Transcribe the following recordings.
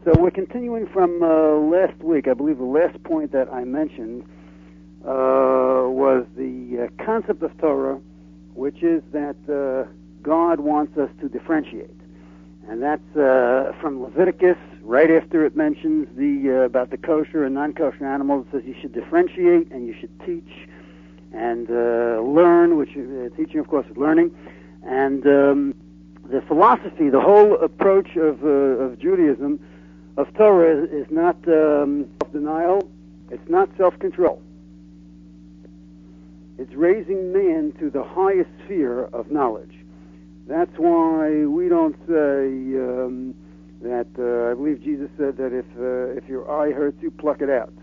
So we're continuing from last week. I believe the last point that I mentioned was the concept of Torah, which is that God wants us to differentiate. And that's from Leviticus, right after it mentions about the kosher and non-kosher animals. It says you should differentiate and you should teach and learn, which teaching, of course, is learning. And the philosophy, the whole approach of Judaism, of Torah, is not self-denial, it's not self-control. It's raising man to the highest sphere of knowledge. That's why we don't say that, I believe Jesus said that if your eye hurts you, pluck it out.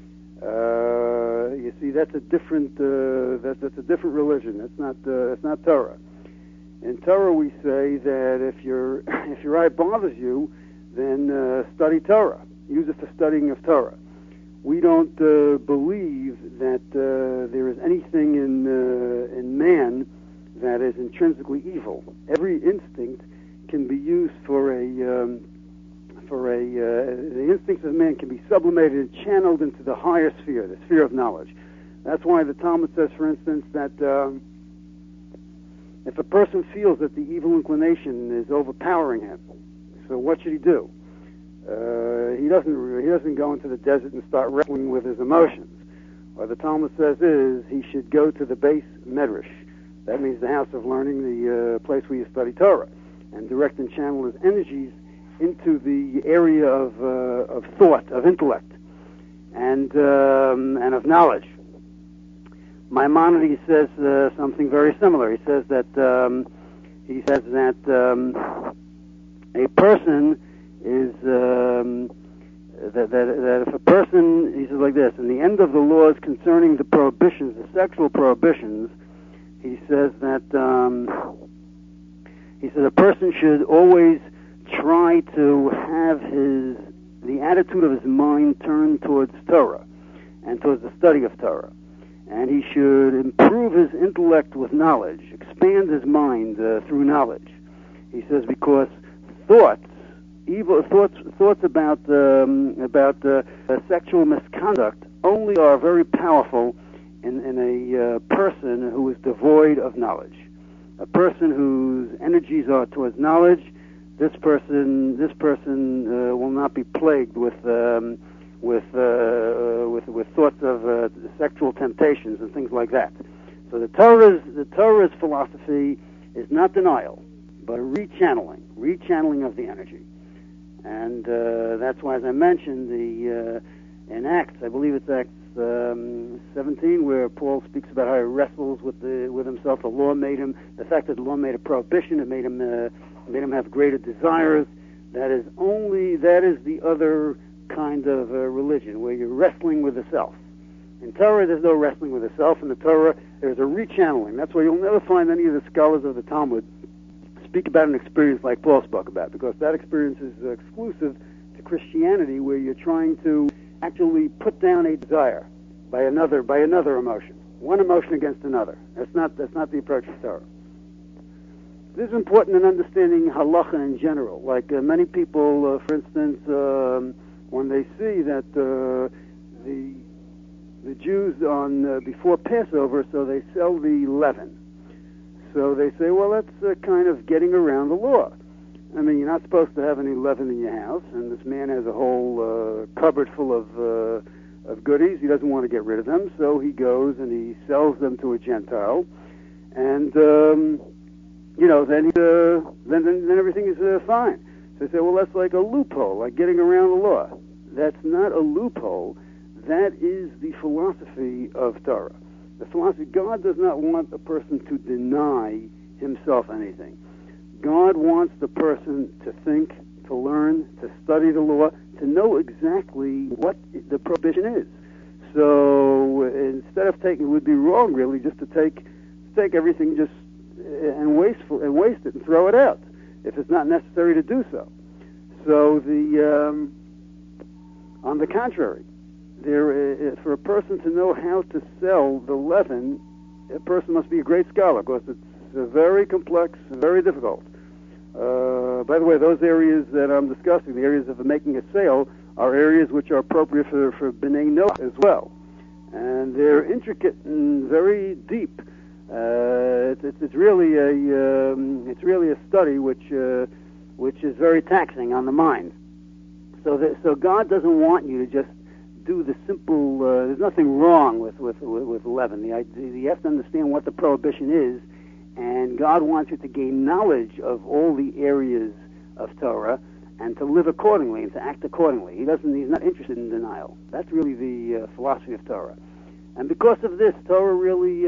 You see, that's a different that's a different religion. It's not Torah. In Torah, we say that if your eye bothers you, then study Torah. Use it for studying of Torah. We don't believe that there is anything in man that is intrinsically evil. Every instinct can be used the instincts of man can be sublimated and channeled into the higher sphere, the sphere of knowledge. That's why the Talmud says, for instance, that if a person feels that the evil inclination is overpowering him, so what should he do? He doesn't go into the desert and start wrestling with his emotions. What the Talmud says is he should go to the base medrash. That means the house of learning, the place where you study Torah, and direct and channel his energies into the area of thought, of intellect, and of knowledge. Maimonides says something very similar. He says that a person is that if a person, he says like this, in the end of the laws concerning the prohibitions, the sexual prohibitions, he says that a person should always try to have the attitude of his mind turned towards Torah and towards the study of Torah. And he should improve his intellect with knowledge, expand his mind through knowledge. He says because thoughts about sexual misconduct only are very powerful in a person who is devoid of knowledge. A person whose energies are towards knowledge, this person will not be plagued with thoughts of sexual temptations and things like that. So the Torah's philosophy is not denial, but rechanneling of the energy. And that's why, as I mentioned, in Acts, I believe it's Acts 17, where Paul speaks about how he wrestles with himself. The fact that the law made a prohibition, it made him have greater desires. That is the other kind of religion, where you're wrestling with the self. In Torah, there's no wrestling with the self. In the Torah, there's a rechanneling. That's why you'll never find any of the scholars of the Talmud speak about an experience like Paul spoke about, because that experience is exclusive to Christianity, where you're trying to actually put down a desire by another emotion, one emotion against another. That's not the approach of Torah. This is important in understanding halacha in general. Like many people, for instance, when they see that the Jews before Passover, so they sell the leaven. So they say, well, that's kind of getting around the law. I mean, you're not supposed to have any leaven in your house, and this man has a whole cupboard full of goodies. He doesn't want to get rid of them, so he goes and he sells them to a Gentile, and then everything is fine. So they say, well, that's like a loophole, like getting around the law. That's not a loophole. That is the philosophy of Torah. The philosophy, God does not want a person to deny himself anything. God wants the person to think, to learn, to study the law, to know exactly what the prohibition is. So instead of taking, it would be wrong really just to take everything just and waste it and throw it out if it's not necessary to do so. So on the contrary, for a person to know how to sell the leaven, a person must be a great scholar, because it's very complex, very difficult. by the way, those areas that I'm discussing, the areas of making a sale, are areas which are appropriate for B'nai Noach as well. And they're intricate and very deep. It's really a study which is very taxing on the mind. So God doesn't want you to just do the simple. There's nothing wrong with leaven. You have to understand what the prohibition is, and God wants you to gain knowledge of all the areas of Torah and to live accordingly and to act accordingly. He's not interested in denial. That's really the philosophy of Torah. And because of this, Torah really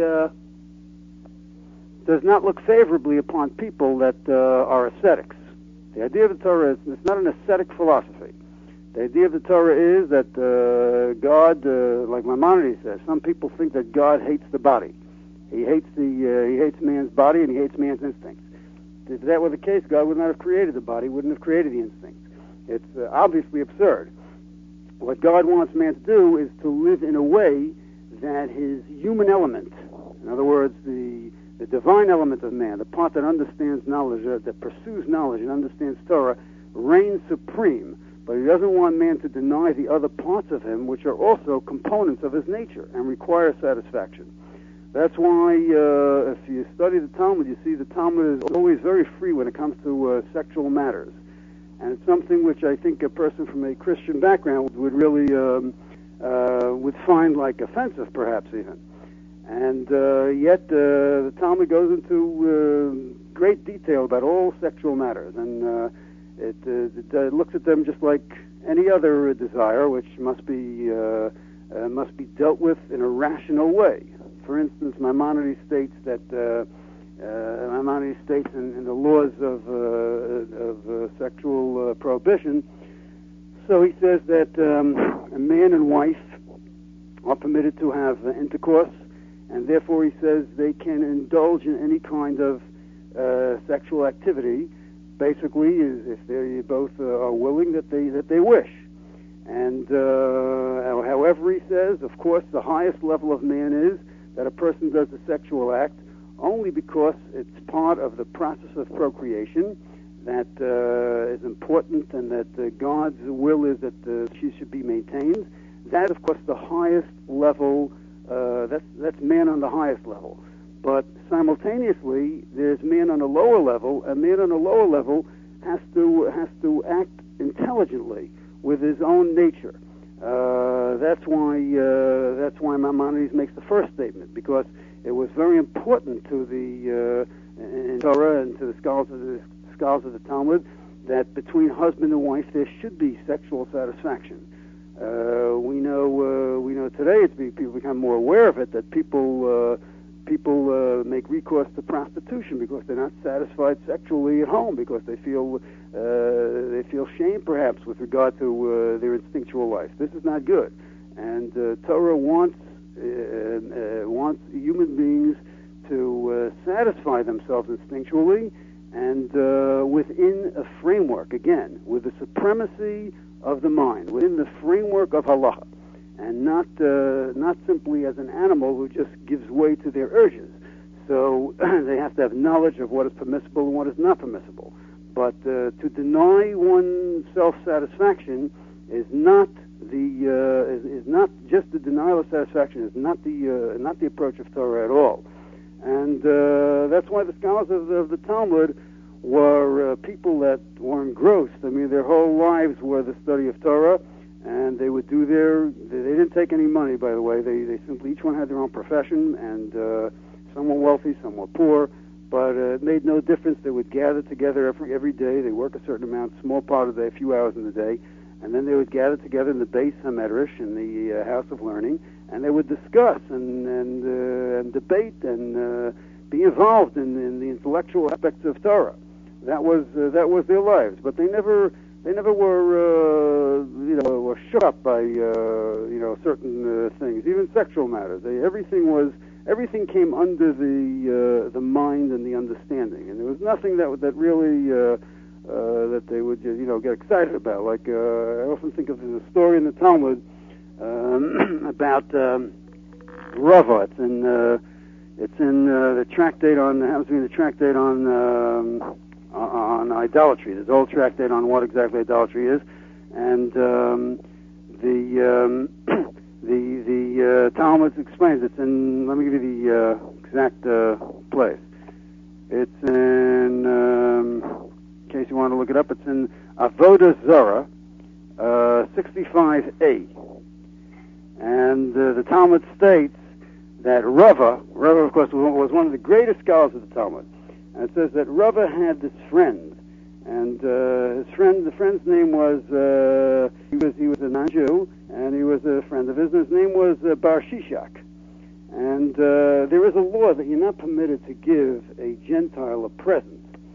does not look favorably upon people that are ascetics. The idea of the Torah is it's not an ascetic philosophy. The idea of the Torah is that God, like Maimonides says, some people think that God hates the body. He hates man's body and he hates man's instincts. If that were the case, God would not have created the body, wouldn't have created the instincts. It's obviously absurd. What God wants man to do is to live in a way that his human element, in other words, the divine element of man, the part that understands knowledge, that pursues knowledge and understands Torah, reigns supreme. But he doesn't want man to deny the other parts of him, which are also components of his nature and require satisfaction. That's why if you study the Talmud, you see the Talmud is always very free when it comes to sexual matters. And it's something which I think a person from a Christian background would really would find like offensive, perhaps even. And yet the Talmud goes into great detail about all sexual matters, and it looks at them just like any other desire, which must be dealt with in a rational way. For instance, Maimonides states that in the laws of sexual prohibition. So he says that a man and wife are permitted to have intercourse, and therefore he says they can indulge in any kind of sexual activity. Basically, is if they both are willing that they wish. And however, he says, of course, the highest level of man is that a person does a sexual act only because it's part of the process of procreation that is important, and that God's will is that she should be maintained. That, of course, the highest level. That's man on the highest level. But simultaneously, there's man on a lower level. A man on a lower level has to act intelligently with his own nature. That's why Maimonides makes the first statement, because it was very important to the in Torah and to the scholars of the Talmud that between husband and wife there should be sexual satisfaction. We know today people become more aware of it, that people make recourse to prostitution because they're not satisfied sexually at home, because they feel shame perhaps with regard to their instinctual life. This is not good, and Torah wants human beings to satisfy themselves instinctually and within a framework, again, with the supremacy of the mind, within the framework of halacha, and not simply as an animal who just gives way to their urges. So they have to have knowledge of what is permissible and what is not permissible. But to deny one's self-satisfaction is not just the denial of satisfaction. Is not the approach of Torah at all. And that's why the scholars of the Talmud were people that were engrossed. I mean, their whole lives were the study of Torah, and they would do they didn't take any money, by the way. They simply, each one had their own profession, and some were wealthy, some were poor, but it made no difference. They would gather together every day. They work a certain amount, small part of the day, a few hours in the day, and then they would gather together in the Beis HaMedrash, in the House of Learning, and they would discuss and debate and be involved in the intellectual aspects of Torah. That was their lives, but they never were were shook up by certain things, even sexual matters. Everything came under the mind and the understanding, and there was nothing that really that they would get excited about. Like I often think of there's a story in the Talmud about Rava. It's in the tractate on on idolatry. There's a whole tractate on what exactly idolatry is, and the Talmud explains. It's in. Let me give you the exact place. It's in. In case you want to look it up, it's in Avodah Zarah 65a, and the Talmud states that Rava, of course, was one of the greatest scholars of the Talmud. And it says that Rava had this friend, and the friend's name was, he was a non-Jew, and he was a friend of his, and his name was Bar Shishak. And there is a law that you're not permitted to give a Gentile a present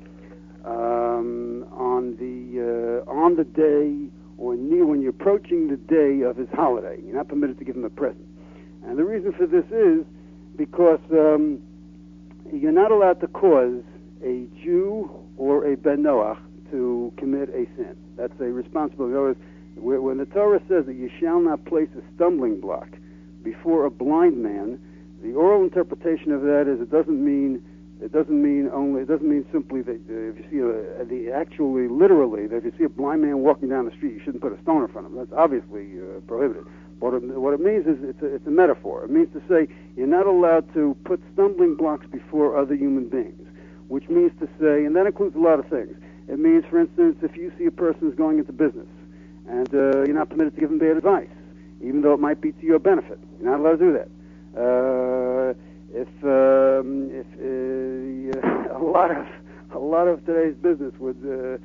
on the day or near when you're approaching the day of his holiday. You're not permitted to give him a present. And the reason for this is because you're not allowed to cause a Jew or a Ben Noach to commit a sin. That's a responsibility. In other words, when the Torah says that you shall not place a stumbling block before a blind man, the oral interpretation of that is it doesn't mean simply that if you see literally that if you see a blind man walking down the street, you shouldn't put a stone in front of him. That's obviously prohibited. What it means is it's a metaphor. It means to say you're not allowed to put stumbling blocks before other human beings, which means to say, and that includes a lot of things. It means, for instance, if you see a person who's going into business and you're not permitted to give them bad advice, even though it might be to your benefit. You're not allowed to do that. A lot of today's business would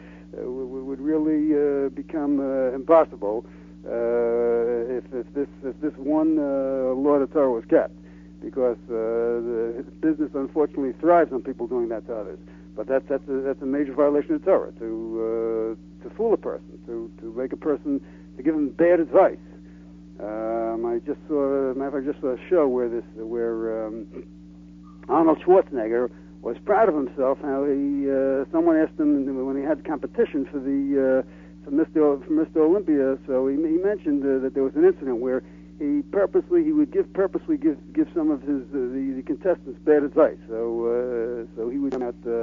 really become impossible if this one law of the Torah was kept, because the business unfortunately thrives on people doing that to others. But that's a major violation of the Torah, to fool a person, to make a person, to give him bad advice. I just saw a show where Arnold Schwarzenegger was proud of himself. How someone asked him when he had competition for Mr. Olympia. So he mentioned that there was an incident where he would give some of the contestants bad advice. So he would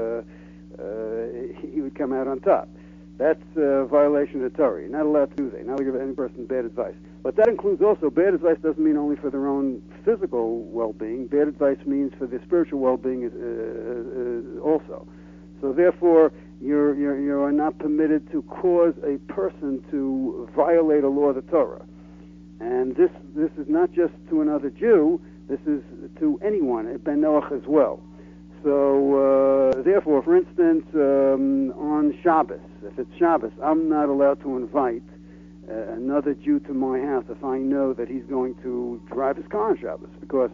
come out on top. That's a violation of the Torah. You're not allowed to do that. You're not allowed to give any person bad advice. But that includes also, bad advice doesn't mean only for their own physical well-being. Bad advice means for their spiritual well-being also. So therefore, you are not permitted to cause a person to violate a law of the Torah. And this is not just to another Jew. This is to anyone, a Ben Noach as well. So therefore, for instance, on Shabbos, if it's Shabbos, I'm not allowed to invite another Jew to my house if I know that he's going to drive his car on Shabbos, because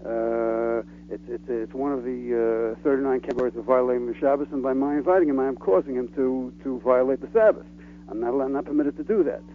it's one of the 39 categories of violating the Shabbos, and by my inviting him, I am causing him to violate the Sabbath. I'm not permitted to do that.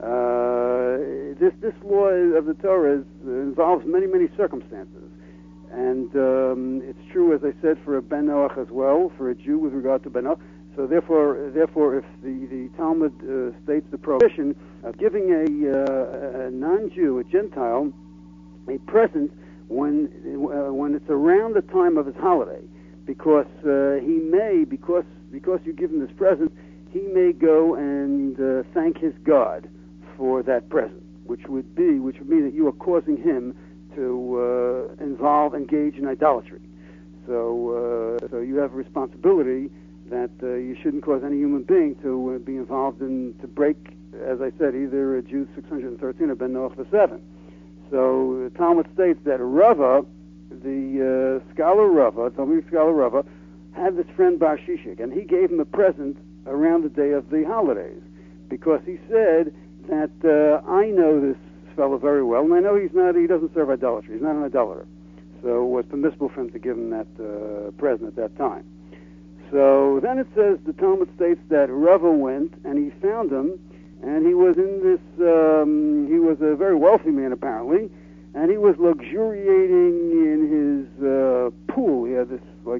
This law of the Torah involves many circumstances, and it's true, as I said, for a Ben Noach as well, for a Jew with regard to Ben Noach. So therefore, if the Talmud states the prohibition of giving a non-Jew, a Gentile, a present when it's around the time of his holiday, because he may, because you give him this present, he may go and thank his God for that present, which would mean that you are causing him to engage in idolatry. So you have a responsibility that you shouldn't cause any human being to be involved to break, as I said, either Jude 613 or Ben Noach the 7. So the Talmud states that Rava, the scholar Rava, Talmudic scholar Rava, had this friend Bar Shishak, and he gave him a present around the day of the holidays, because he said that I know this fellow very well, and I know he doesn't serve idolatry. He's not an idolater. So it was permissible for him to give him that present at that time. So then it says, the Talmud states that Rava went and he found him, and he was in this, he was a very wealthy man apparently, and he was luxuriating in his pool. He had they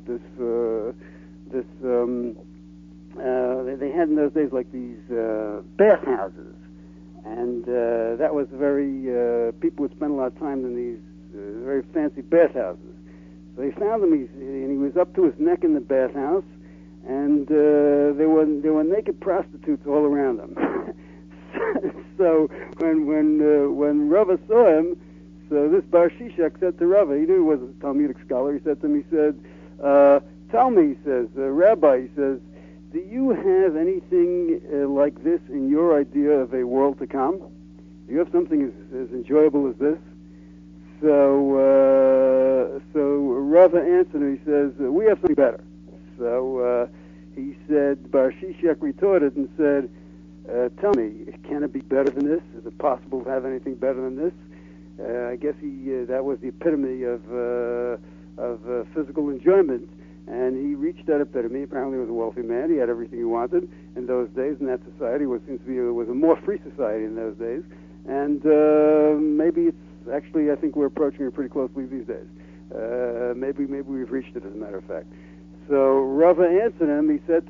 had in those days like these bathhouses, and that was people would spend a lot of time in these very fancy bathhouses. So he found him, and he was up to his neck in the bathhouse, and there were naked prostitutes all around him. So when Rava saw him, so this Bar Shishak said to Rava, he knew he was a Talmudic scholar, he said to him, he said, tell me, he says, Rabbi, he says, do you have anything like this in your idea of a world to come? Do you have something as enjoyable as this? So Rava answered him, he says, we have something better. So he said, Bar Shishak retorted and said, tell me, can it be better than this? Is it possible to have anything better than this? I guess that was the epitome of physical enjoyment, and he reached that epitome. Apparently he was a wealthy man. He had everything he wanted in those days, and that society was a more free society in those days. And maybe it's actually, I think we're approaching it pretty closely these days. Maybe we've reached it, as a matter of fact. So Rava answered him. He said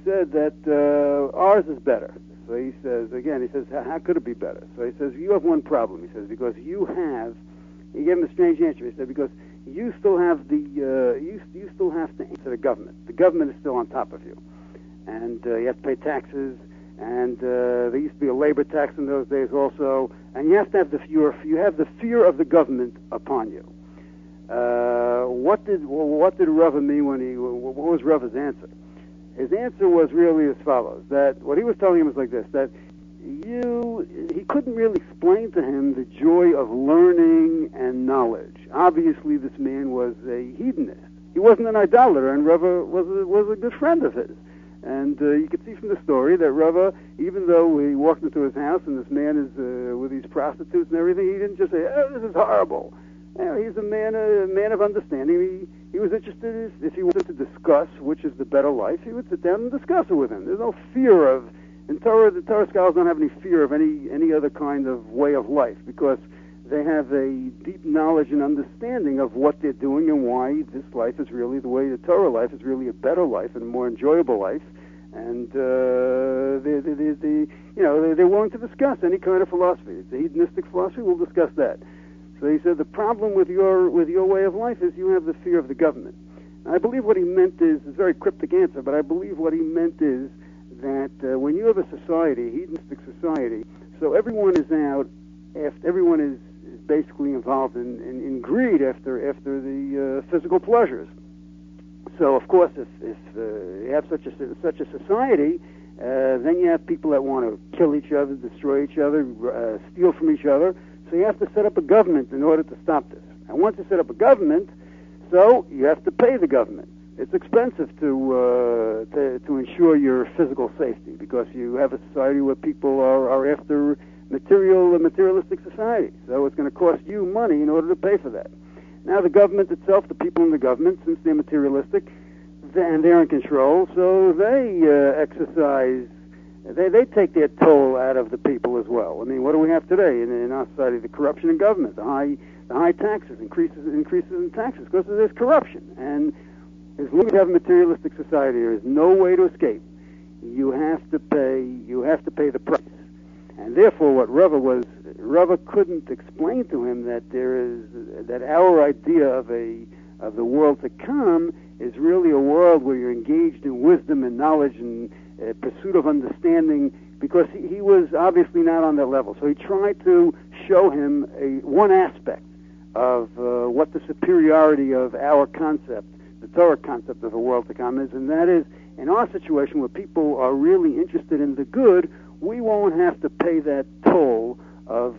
that ours is better. So he says, how could it be better? So he says, you have one problem. He says, because he gave him a strange answer. He said, because you still have you still have to answer the government. The government is still on top of you. And you have to pay taxes, and there used to be a labor tax in those days also, and you have to have the fear of the government upon you. What did Rava mean what was Rava's answer? His answer was really as follows, that what he was telling him was like this, that he couldn't really explain to him the joy of learning and knowledge. Obviously, this man was a hedonist. He wasn't an idolater, and Rava was a good friend of his. And you could see from the story that Rava, even though he walked into his house and this man is with these prostitutes and everything, he didn't just say, oh, this is horrible. He's a man of understanding. He was interested, if he wanted to discuss which is the better life, he would sit down and discuss it with him. There's no fear of, in Torah, the Torah scholars don't have any fear of any other kind of way of life, because they have a deep knowledge and understanding of what they're doing and why this life is really the way the Torah life is really a better life and a more enjoyable life. And they're willing to discuss any kind of philosophy. It's a hedonistic philosophy. We'll discuss that. So he said the problem with your way of life is you have the fear of the government. And I believe what he meant is a very cryptic answer, but I believe what he meant is that when you have a society, a hedonistic society, so everyone is out, everyone is basically involved in greed after the physical pleasures. So of course, if you have such a society, then you have people that want to kill each other, destroy each other, steal from each other. So you have to set up a government in order to stop this. And once you set up a government, so you have to pay the government. It's expensive to ensure your physical safety, because you have a society where people are after a materialistic society. So it's going to cost you money in order to pay for that. Now the government itself, the people in the government, since they're materialistic and they're in control, so they exercise. They take their toll out of the people as well. I mean, what do we have today in our society? The corruption in government, the high taxes, increases in taxes, because there's corruption. And as long as you have a materialistic society, there is no way to escape. You have to pay the price. And therefore, what Rava couldn't explain to him that our idea of the world to come is really a world where you're engaged in wisdom and knowledge and pursuit of understanding, because he was obviously not on that level. So he tried to show him one aspect of what the superiority of our concept, the Torah concept of the world to come is, and that is, in our situation where people are really interested in the good, we won't have to pay that toll of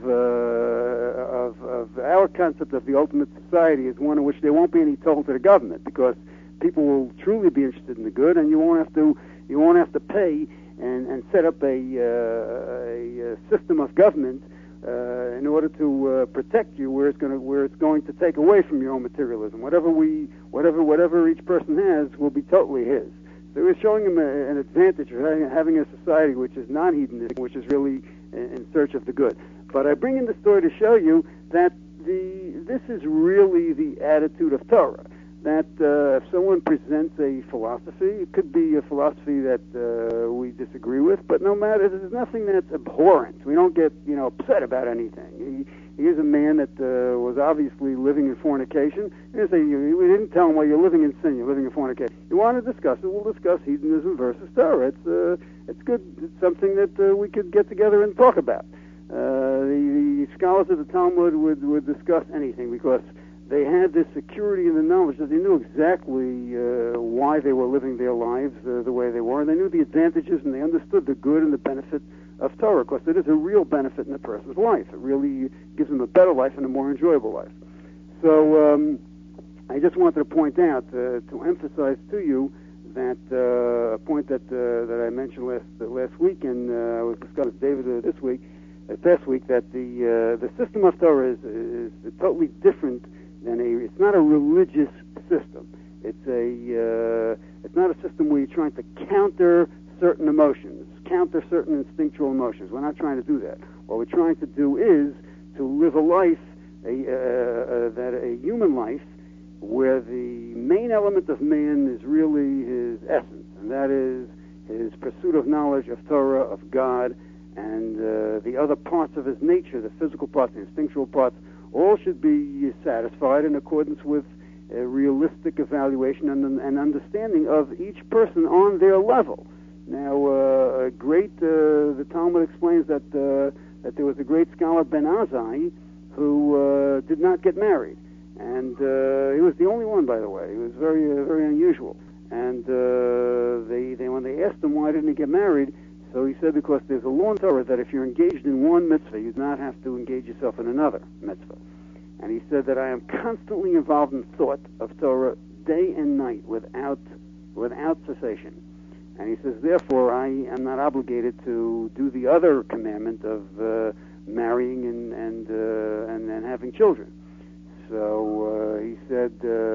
our concept of the ultimate society is one in which there won't be any toll to the government, because people will truly be interested in the good, and you won't have to pay and set up a system of government in order to protect you, where it's going to take away from your own materialism. Whatever each person has will be totally his. So he was showing him an advantage of having a society which is non-hedonistic, which is really in search of the good. But I bring in the story to show you that this is really the attitude of Torah. That if someone presents a philosophy, it could be a philosophy that we disagree with, but no matter, there's nothing that's abhorrent. We don't get upset about anything. here's a man that was obviously living in fornication. You say, we didn't tell him, well, you're living in sin, you're living in fornication. You want to discuss it, we'll discuss hedonism versus Torah. It's good. It's something that we could get together and talk about. The scholars of the Talmud would discuss anything because they had this security in the knowledge that they knew exactly why they were living their lives the way they were, and they knew the advantages and they understood the good and the benefit of Torah. Of course, it is a real benefit in a person's life. It really gives them a better life and a more enjoyable life. So I just wanted to point out, to emphasize to you that a point that I mentioned last week, and I was discussing with David this past week, that the system of Torah is totally different than it's not a religious system. It's not a system where you're trying to counter certain emotions, counter certain instinctual emotions. We're not trying to do that. What we're trying to do is to live a life, a human life, where the main element of man is really his essence, and that is his pursuit of knowledge of Torah, of God, and the other parts of his nature, the physical parts, the instinctual parts, all should be satisfied in accordance with a realistic evaluation and understanding of each person on their level. Now, the Talmud explains that there was a great scholar, Ben Azai, who did not get married. And he was the only one, by the way. He was very, very unusual. And when they asked him why didn't he get married, so he said because there's a law in Torah that if you're engaged in one mitzvah, you do not have to engage yourself in another mitzvah. And he said that I am constantly involved in thought of Torah day and night without cessation. And he says, therefore, I am not obligated to do the other commandment of marrying and having children. So he said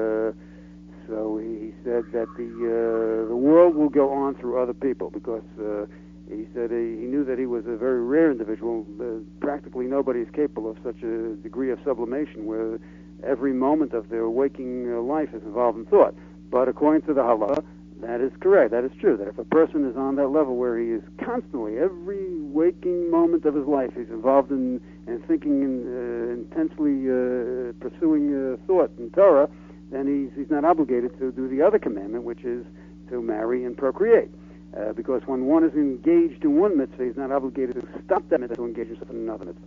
that the world will go on through other people because he said he knew that he was a very rare individual. Practically nobody is capable of such a degree of sublimation where every moment of their waking life is involved in thought. But according to the Halacha, that is correct. That is true. That if a person is on that level where he is constantly, every waking moment of his life, he's involved in thinking and intensely pursuing thought in Torah, then he's not obligated to do the other commandment, which is to marry and procreate. Because when one is engaged in one mitzvah, he's not obligated to stop that mitzvah to engage himself in another mitzvah.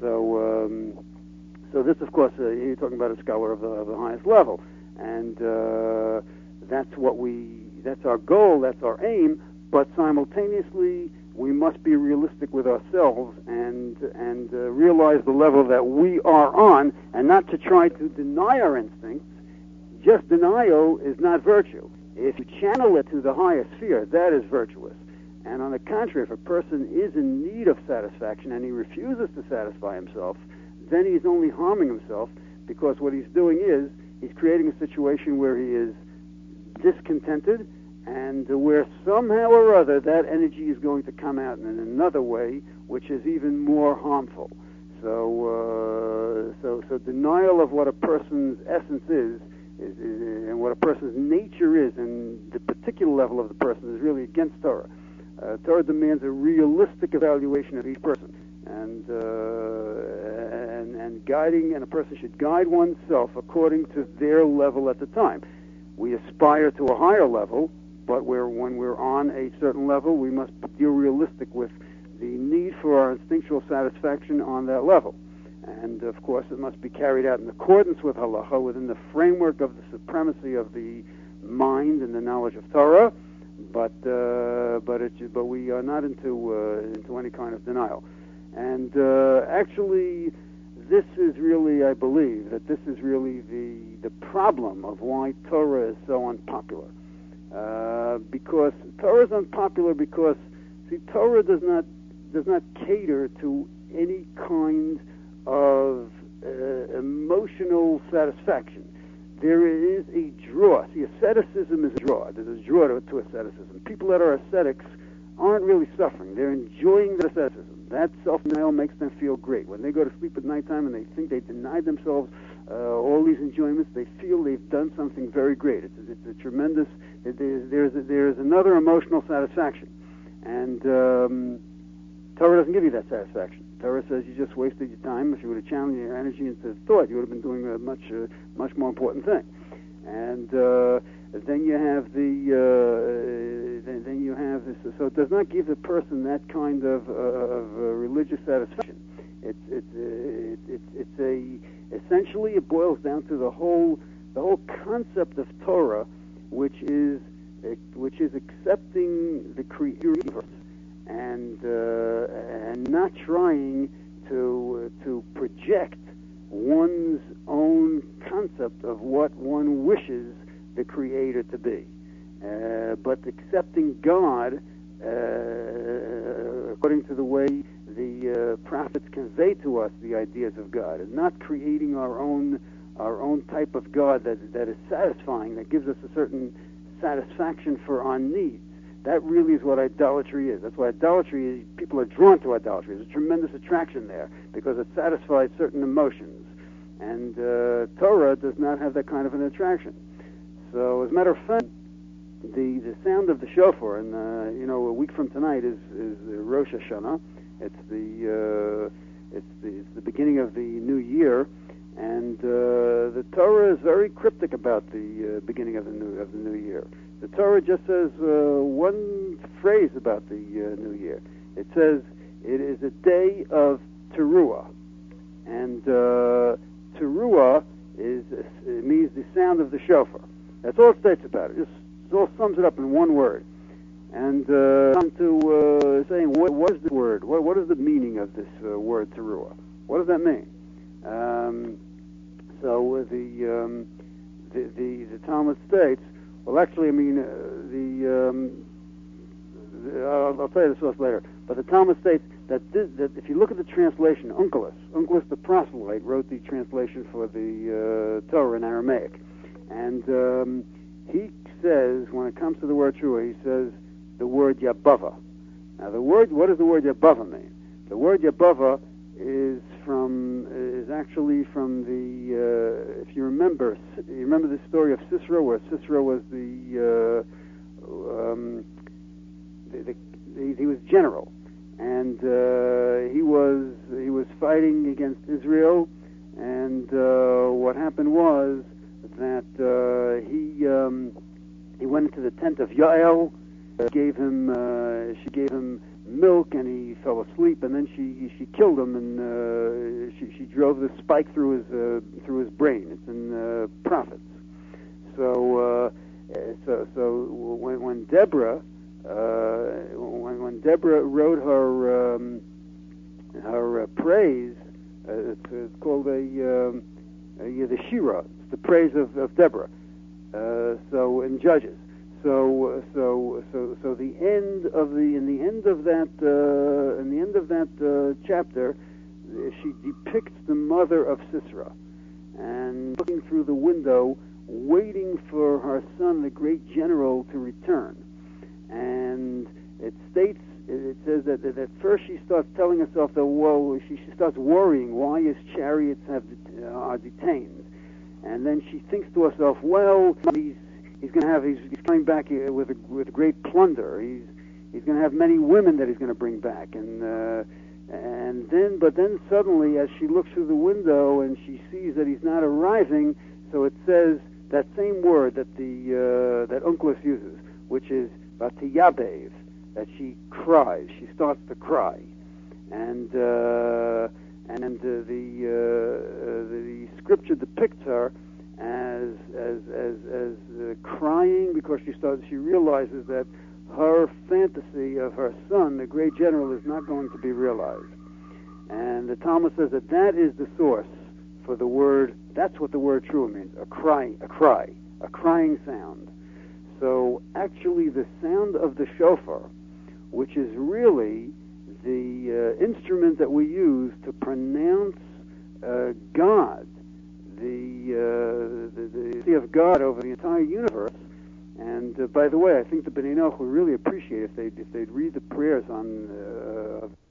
So this, of course, you're talking about a scholar of the highest level, and that's our goal, that's our aim. But simultaneously, we must be realistic with ourselves and realize the level that we are on, and not to try to deny our instincts. Just denial is not virtue. If you channel it to the highest sphere, that is virtuous. And on the contrary, if a person is in need of satisfaction and he refuses to satisfy himself, then he's only harming himself, because what he's doing is he's creating a situation where he is discontented, and where somehow or other that energy is going to come out in another way, which is even more harmful. So denial of what a person's essence is and what a person's nature is, and the particular level of the person, is really against Torah. Torah demands a realistic evaluation of each person, and guiding, and a person should guide oneself according to their level at the time. We aspire to a higher level, but when we're on a certain level, we must deal realistic with the need for our instinctual satisfaction on that level. And, of course, it must be carried out in accordance with halacha, within the framework of the supremacy of the mind and the knowledge of Torah, but we are not into any kind of denial. And actually, this is really, I believe, that this is really the problem of why Torah is so unpopular. Because Torah is unpopular because, see, Torah does not cater to any kind of emotional satisfaction. There is a draw. See, asceticism is a draw. There's a draw to asceticism. People that are ascetics aren't really suffering. They're enjoying their asceticism. That self-denial makes them feel great. When they go to sleep at nighttime and they think they denied themselves all these enjoyments, they feel they've done something very great. It's a tremendous. There's another emotional satisfaction, and Torah doesn't give you that satisfaction. Torah says you just wasted your time. If you would have channeled your energy into thought, you would have been doing a much more important thing. And then you have then you have this. So it does not give the person that kind of religious satisfaction. It's essentially it boils down to the whole concept of Torah, which is accepting the creator universe and not trying to project one's own concept of what one wishes the creator to be, but accepting God according to the way the prophets convey to us the ideas of God, and not creating our own type of God that is satisfying, that gives us a certain satisfaction for our needs. That really is what idolatry is. That's why idolatry is, people are drawn to idolatry. There's a tremendous attraction there because it satisfies certain emotions. And Torah does not have that kind of an attraction. So, as a matter of fact, the sound of the shofar, and a week from tonight is Rosh Hashanah. It's the beginning of the new year, and the Torah is very cryptic about the beginning of the new year. The Torah just says one phrase about the new year. It says it is a day of teruah, and teruah it means the sound of the shofar. That's all it states about it. It all sums it up in one word. And on to saying what is the word? What is the meaning of this word teruah? What does that mean? So the Talmud states. Well, actually, I mean I'll tell you this later. But the Talmud states that if you look at the translation, Onkelos the proselyte wrote the translation for the Torah in Aramaic, and he says when it comes to the word teruah, he says the word Yabava. Now, what does the word Yabava mean? The word Yabava is actually from the if you remember the story of Sisera, where Sisera was he was general, and he was fighting against Israel, and what happened was that he went into the tent of Yael. She gave him milk, and he fell asleep, and then she killed him, and she drove the spike through his brain. It's in Prophets. So when Deborah wrote her praise, it's called the Shira. It's the praise of Deborah. So in Judges. So the end of that chapter, she depicts the mother of Sisera, and looking through the window, waiting for her son, the great general, to return. And it says that at first she starts telling herself that she starts worrying why his chariots are detained, and then she thinks to herself, well, he's coming back with great plunder. He's going to have many women that he's going to bring back, but then suddenly, as she looks through the window and she sees that he's not arriving, so it says that same word that that Onkelos uses, which is vatiyabev, that she cries. She starts to cry, and the scripture depicts her as crying because she realizes that her fantasy of her son, the great general, is not going to be realized. And the Talmud says that is the source for the word. That's what the word teruah means: a crying sound. So actually, the sound of the shofar, which is really the instrument that we use to pronounce God, the of God over the entire universe. And by the way, I think the Bnei Noach would really appreciate if they'd read the prayers on